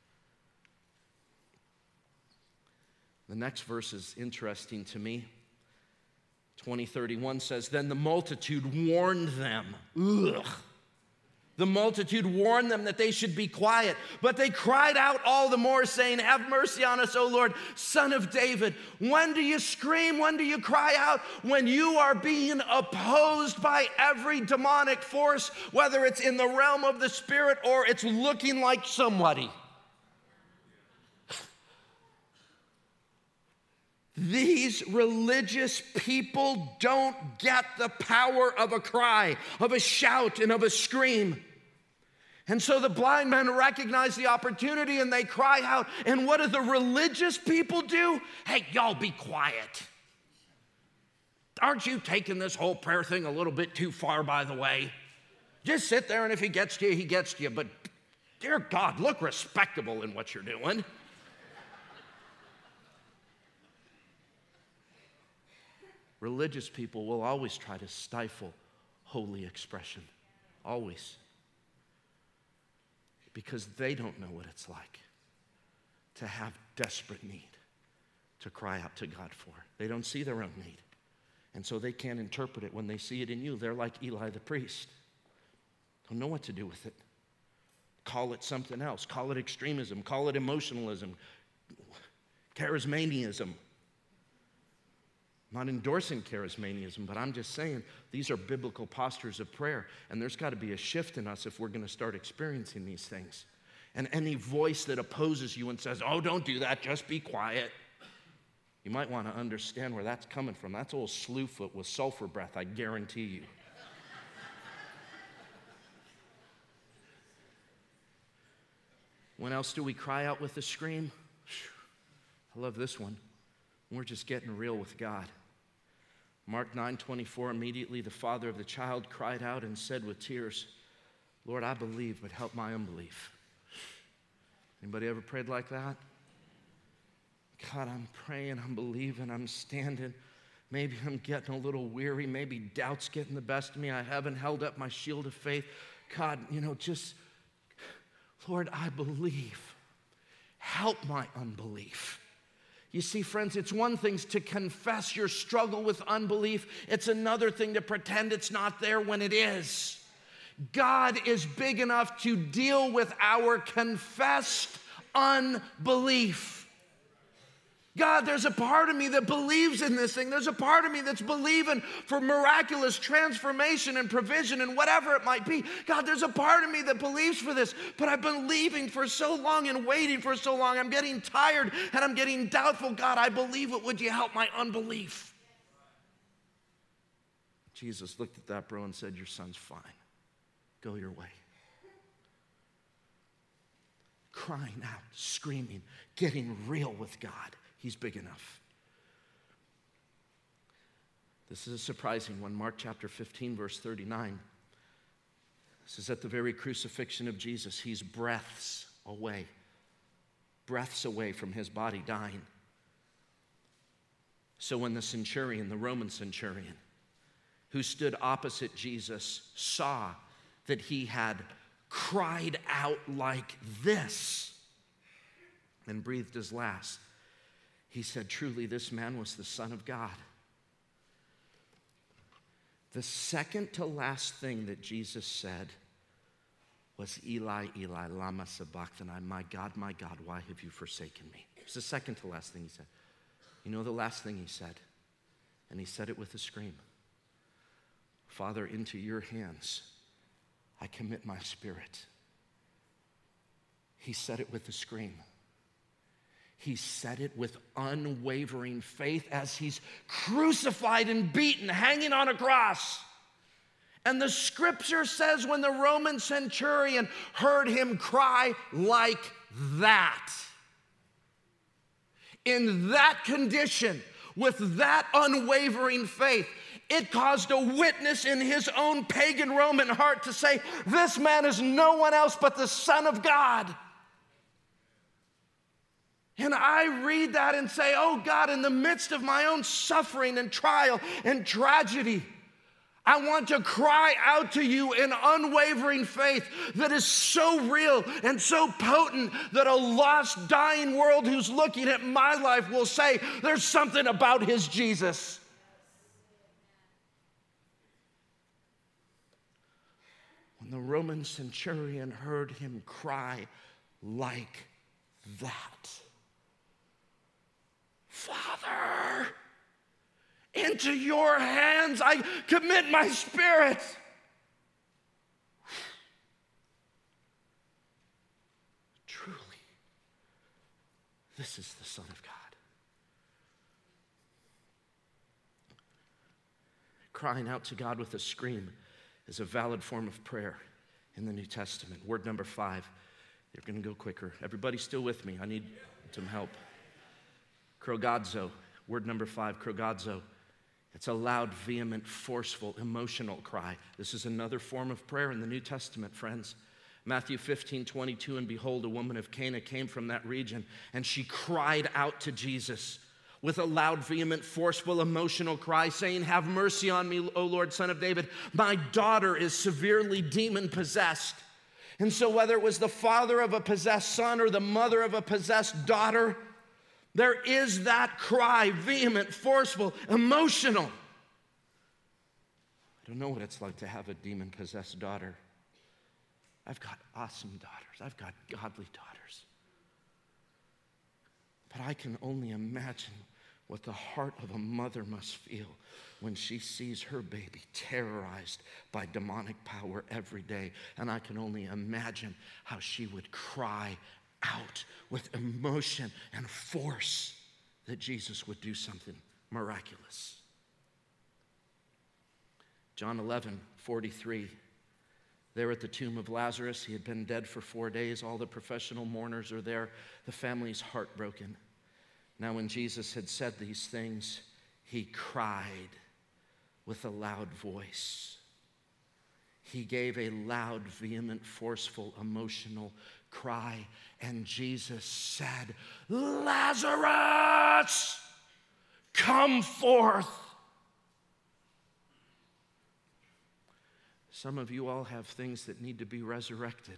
The next verse is interesting to me. 20:31 says, "Then the multitude warned them." The multitude warned them that they should be quiet, but they cried out all the more, saying, "Have mercy on us, O Lord, Son of David." When do you scream? When do you cry out? When you are being opposed by every demonic force, whether it's in the realm of the spirit or it's looking like somebody. These religious people don't get the power of a cry, of a shout, and of a scream. And so the blind men recognize the opportunity and they cry out. And what do the religious people do? "Hey, y'all be quiet. Aren't you taking this whole prayer thing a little bit too far, by the way? Just sit there, and if he gets to you, he gets to you. But dear God, look respectable in what you're doing." Religious people will always try to stifle holy expression. Always. Because they don't know what it's like to have desperate need to cry out to God for. They don't see their own need. And so they can't interpret it when they see it in you. They're like Eli the priest. Don't know what to do with it. Call it something else. Call it extremism. Call it emotionalism. Charismanianism. I'm not endorsing charismanianism, but I'm just saying these are biblical postures of prayer, and there's got to be a shift in us if we're going to start experiencing these things. And any voice that opposes you and says, "Oh, don't do that, just be quiet," you might want to understand where that's coming from. That's old Slewfoot with sulfur breath, I guarantee you. When else do we cry out with a scream? I love this one. We're just getting real with God. Mark 9:24, immediately the father of the child cried out and said with tears, Lord, I believe, but help my unbelief. Anybody ever prayed like that? God, I'm praying, I'm believing, I'm standing. Maybe I'm getting a little weary. Maybe doubt's getting the best of me. I haven't held up my shield of faith. God, Lord, I believe. Help my unbelief. You see, friends, it's one thing to confess your struggle with unbelief. It's another thing to pretend it's not there when it is. God is big enough to deal with our confessed unbelief. God, there's a part of me that believes in this thing. There's a part of me that's believing for miraculous transformation and provision and whatever it might be. God, there's a part of me that believes for this, but I've been believing for so long and waiting for so long. I'm getting tired and I'm getting doubtful. God, I believe it. Would you help my unbelief? Jesus looked at that bro and said, your son's fine. Go your way. Crying out, screaming, getting real with God. He's big enough. This is a surprising one. Mark chapter 15, verse 39. This is at the very crucifixion of Jesus. He's breaths away from his body dying. So when the centurion, the Roman centurion, who stood opposite Jesus, saw that he had cried out like this and breathed his last, he said, truly, this man was the Son of God. The second to last thing that Jesus said was, Eli, Eli, lama sabachthani, my God, why have you forsaken me? It's the second to last thing he said. You know the last thing he said? And he said it with a scream. Father, into your hands I commit my spirit. He said it with a scream. He said it with unwavering faith as he's crucified and beaten, hanging on a cross. And the scripture says when the Roman centurion heard him cry like that, in that condition, with that unwavering faith, it caused a witness in his own pagan Roman heart to say, this man is no one else but the Son of God. And I read that and say, oh God, in the midst of my own suffering and trial and tragedy, I want to cry out to you in unwavering faith that is so real and so potent that a lost, dying world who's looking at my life will say, there's something about his Jesus. When the Roman centurion heard him cry like that, Father, into your hands I commit my spirit. Truly, this is the Son of God. Crying out to God with a scream is a valid form of prayer in the New Testament. Word number 5. You're going to go quicker. Everybody still with me? I need some help. Krogadzo, word number 5, krogadzo. It's a loud, vehement, forceful, emotional cry. This is another form of prayer in the New Testament, friends. Matthew 15:22, and behold, a woman of Cana came from that region, and she cried out to Jesus with a loud, vehement, forceful, emotional cry, saying, have mercy on me, O Lord, Son of David. My daughter is severely demon-possessed. And so whether it was the father of a possessed son or the mother of a possessed daughter, there is that cry, vehement, forceful, emotional. I don't know what it's like to have a demon-possessed daughter. I've got awesome daughters. I've got godly daughters. But I can only imagine what the heart of a mother must feel when she sees her baby terrorized by demonic power every day. And I can only imagine how she would cry out with emotion and force that Jesus would do something miraculous. John 11:43. There at the tomb of Lazarus, he had been dead for 4 days. All the professional mourners are there. The family's heartbroken. Now, when Jesus had said these things, he cried with a loud voice. He gave a loud, vehement, forceful, emotional cry, and Jesus said, "Lazarus, come forth." Some of you all have things that need to be resurrected.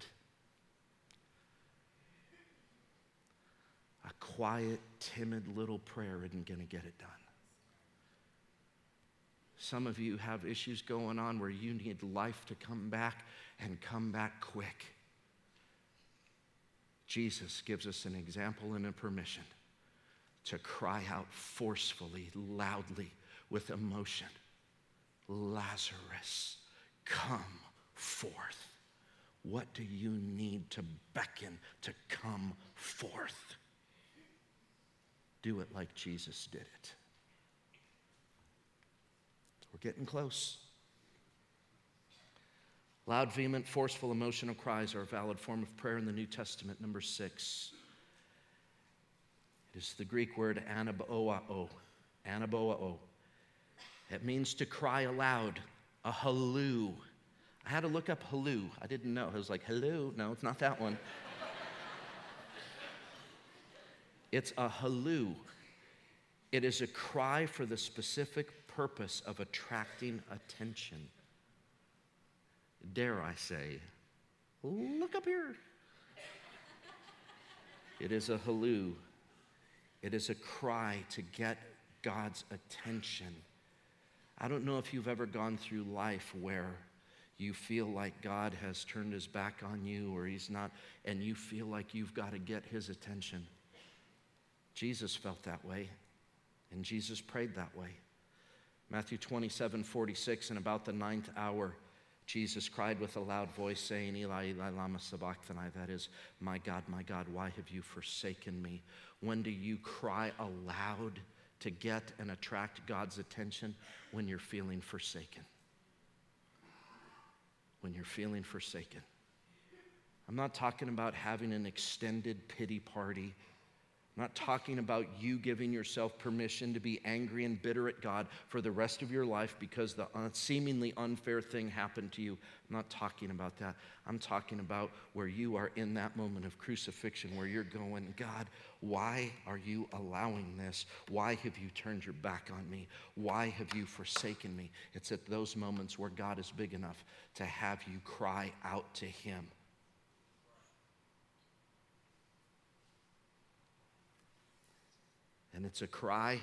A quiet, timid little prayer isn't going to get it done. Some of you have issues going on where you need life to come back and come back quick. Jesus gives us an example and a permission to cry out forcefully, loudly, with emotion, "Lazarus, come forth." What do you need to beckon to come forth? Do it like Jesus did it. We're getting close. Loud, vehement, forceful, emotional cries are a valid form of prayer in the New Testament. Number 6. It is the Greek word anaboao. Anaboao. It means to cry aloud, a halloo. I had to look up halloo. I didn't know. I was like, hello? No, it's not that one. It's a halloo. It is a cry for the specific purpose of attracting attention. Dare I say, look up here. It is a halloo. It is a cry to get God's attention. I don't know if you've ever gone through life where you feel like God has turned his back on you or he's not, and you feel like you've got to get his attention. Jesus felt that way, and Jesus prayed that way. Matthew 27:46, and about the 9th hour, Jesus cried with a loud voice, saying, "Eli, Eli, lama sabachthani," that is, my God, why have you forsaken me?" When do you cry aloud to get and attract God's attention? When you're feeling forsaken. When you're feeling forsaken. I'm not talking about having an extended pity party. I'm not talking about you giving yourself permission to be angry and bitter at God for the rest of your life because the seemingly unfair thing happened to you. I'm not talking about that. I'm talking about where you are in that moment of crucifixion where you're going, "God, why are you allowing this? Why have you turned your back on me? Why have you forsaken me?" It's at those moments where God is big enough to have you cry out to him. And it's a cry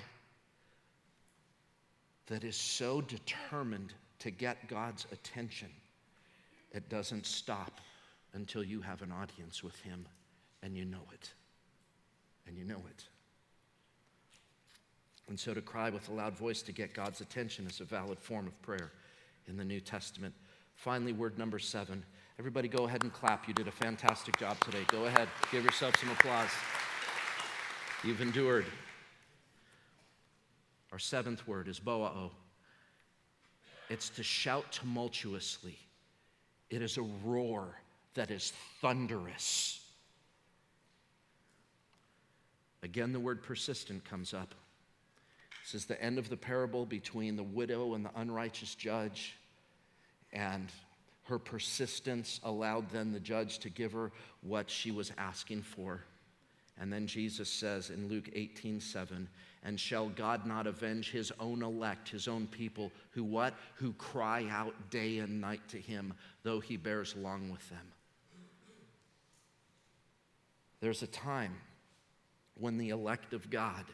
that is so determined to get God's attention, it doesn't stop until you have an audience with him and you know it. And you know it. And so to cry with a loud voice to get God's attention is a valid form of prayer in the New Testament. Finally, word number 7. Everybody go ahead and clap. You did a fantastic job today. Go ahead. Give yourself some applause. You've endured. Our 7th word is boao. It's to shout tumultuously. It is a roar that is thunderous. Again, the word persistent comes up. This is the end of the parable between the widow and the unrighteous judge, and her persistence allowed then the judge to give her what she was asking for. And then Jesus says in Luke 18:7, "And shall God not avenge his own elect, his own people, who what? Who cry out day and night to him, though he bears long with them." There's a time when the elect of God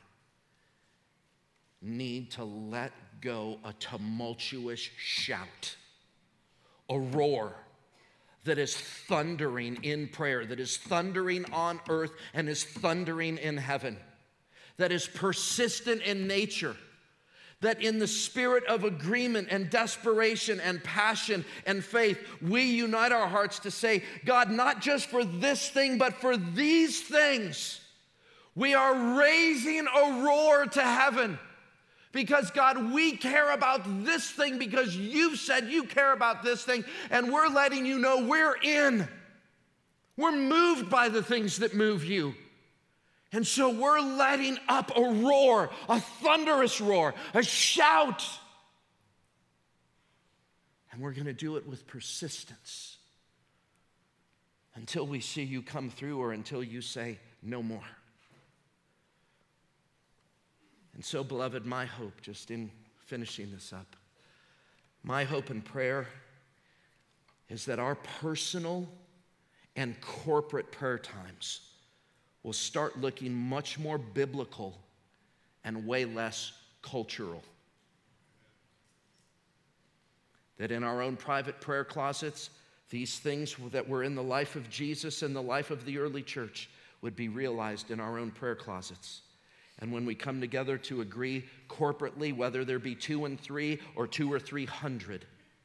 need to let go a tumultuous shout, a roar that is thundering in prayer, that is thundering on earth and is thundering in heaven, that is persistent in nature, that in the spirit of agreement and desperation and passion and faith, we unite our hearts to say, "God, not just for this thing, but for these things, we are raising a roar to heaven. Because, God, we care about this thing because you've said you care about this thing, and we're letting you know we're in. We're moved by the things that move you. And so we're letting up a roar, a thunderous roar, a shout. And we're going to do it with persistence until we see you come through or until you say no more. And so, beloved, my hope, just in finishing this up, my hope and prayer is that our personal and corporate prayer times will start looking much more biblical and way less cultural. That in our own private prayer closets, these things that were in the life of Jesus and the life of the early church would be realized in our own prayer closets. And when we come together to agree corporately, whether there be 2 and 3 or 2 or 300,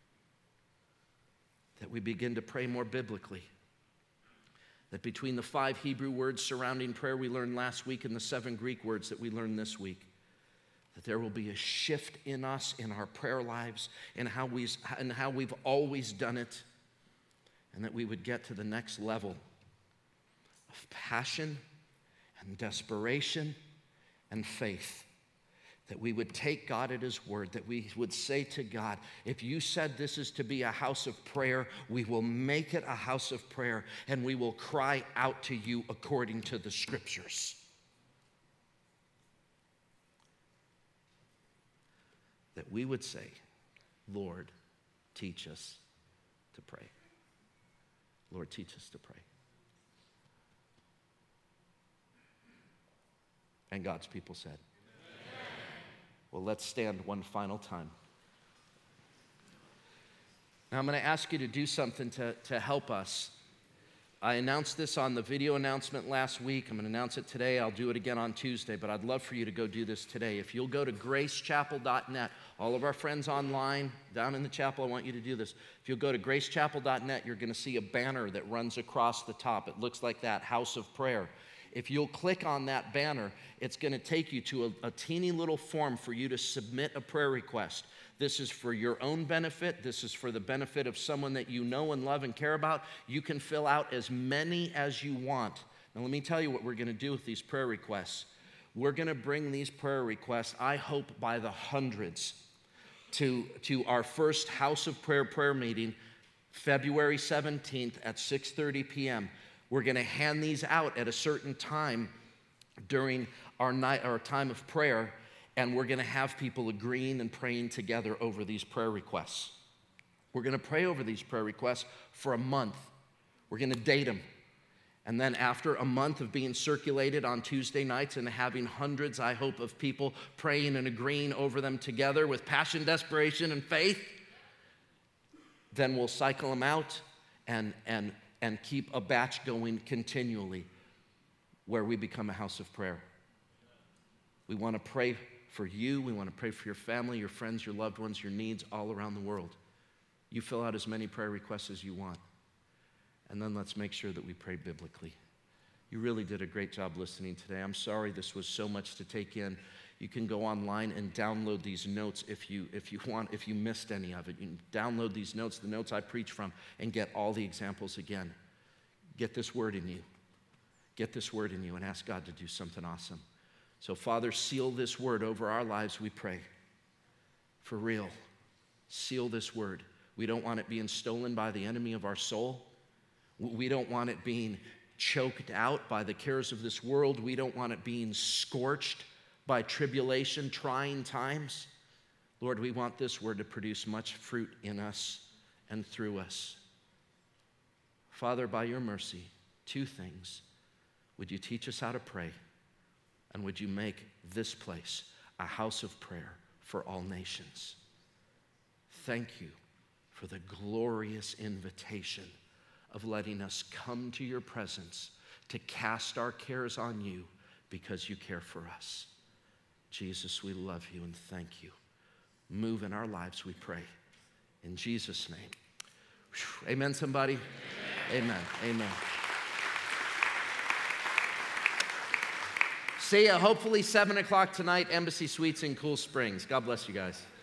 that we begin to pray more biblically. That between the 5 Hebrew words surrounding prayer we learned last week and the 7 Greek words that we learned this week, that there will be a shift in us, in our prayer lives, in how we've always done it, and that we would get to the next level of passion and desperation and faith, that we would take God at His word, that we would say to God, if you said this is to be a house of prayer, we will make it a house of prayer, and we will cry out to you according to the Scriptures. That we would say, Lord, teach us to pray. Lord, teach us to pray. And God's people said, amen. Well, let's stand one final time. Now I'm going to ask you to do something to help us. I announced this on the video announcement last week. I'm going to announce it today. I'll do it again on Tuesday, but I'd love for you to go do this today. If you'll go to gracechapel.net, all of our friends online, down in the chapel, I want you to do this. If you'll go to gracechapel.net, you're going to see a banner that runs across the top. It looks like that, House of Prayer. If you'll click on that banner, it's going to take you to a teeny little form for you to submit a prayer request. This is for your own benefit. This is for the benefit of someone that you know and love and care about. You can fill out as many as you want. Now, let me tell you what we're going to do with these prayer requests. We're going to bring these prayer requests, I hope, by the hundreds to our first House of Prayer meeting, February 17th at 6:30 p.m. We're going to hand these out at a certain time during our time of prayer, and we're going to have people agreeing and praying together over these prayer requests. We're going to pray over these prayer requests for a month. We're going to date them. And then after a month of being circulated on Tuesday nights and having hundreds, I hope, of people praying and agreeing over them together with passion, desperation, and faith, then we'll cycle them out and keep a batch going continually where we become a house of prayer. We want to pray for you. We want to pray for your family, your friends, your loved ones, your needs all around the world. You fill out as many prayer requests as you want. And then let's make sure that we pray biblically. You really did a great job listening today. I'm sorry this was so much to take in. You can go online and download these notes if you want, if you missed any of it. You can download these notes, the notes I preach from, and get all the examples again. Get this word in you. Get this word in you and ask God to do something awesome. So, Father, seal this word over our lives, we pray. For real. Seal this word. We don't want it being stolen by the enemy of our soul. We don't want it being choked out by the cares of this world. We don't want it being scorched by tribulation, trying times. Lord, we want this word to produce much fruit in us and through us. Father, by your mercy, 2 things. Would you teach us how to pray? And would you make this place a house of prayer for all nations? Thank you for the glorious invitation of letting us come to your presence to cast our cares on you because you care for us. Jesus, we love you and thank you. Move in our lives, we pray. In Jesus' name. Whew. Amen, somebody? Amen. Amen. See ya, hopefully 7 o'clock tonight, Embassy Suites in Cool Springs. God bless you guys.